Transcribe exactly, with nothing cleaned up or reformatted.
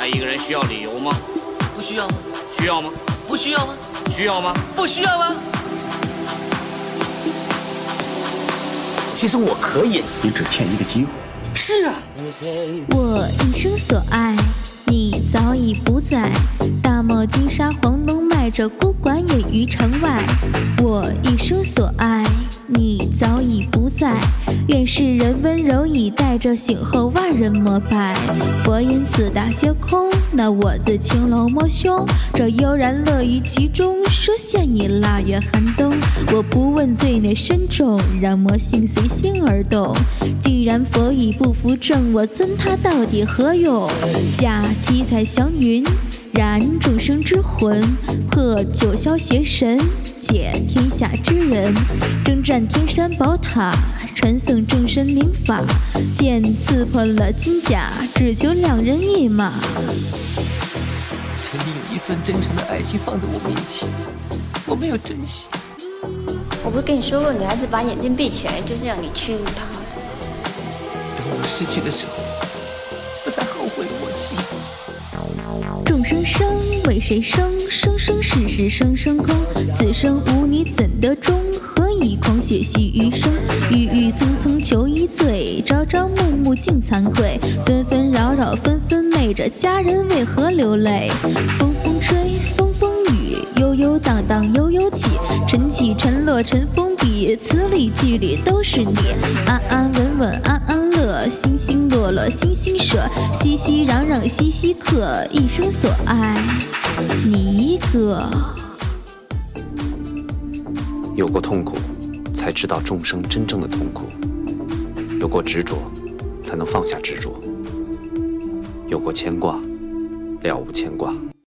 爱一个人需要理由吗？ 不需要吗？ 需要吗？ 不需要吗？ 需要吗？ 不需要吗？ 其实我可以， 你只欠一个机会。 是啊， 我一生所爱，你早已不在。大漠金沙黄龙迈着孤馆野于城外。我一生所爱，你早已不在。愿世人温柔以待，着醒后万人膜拜。佛言四大皆空，那我自青楼摸胸。这悠然乐于其中，说现已腊月寒冬。我不问罪孽深重，让魔性随心而动。既然佛已不扶正，我尊他到底何用？驾七彩祥云，燃众生之魂，破九霄邪神，解天下之人。征战天山宝塔，传颂正神灵法。剑刺破了金甲，只求两人一马。 曾经有一份真诚的爱情放在我面前，我没有珍惜。 我不是跟你说过，女孩子把眼睛闭起来就是让你屈辱她的。 等我失去的时候，我才后悔莫及。 众生生，为谁生？生生世世生生空。此生无你怎得终？何以狂血续余生？郁郁葱葱求一醉，朝朝暮暮竟惭愧。纷纷扰扰纷纷媚，着佳人为何流泪？风风吹，风风雨，悠悠荡荡悠悠起。晨起晨落晨风笔，词里句里都是你。安安稳稳安安乐，星星落落星星舍，熙熙攘攘熙熙客，一生所爱你一个。 有过痛苦，才知道众生真正的痛苦；有过执着，才能放下执着；有过牵挂，了无牵挂。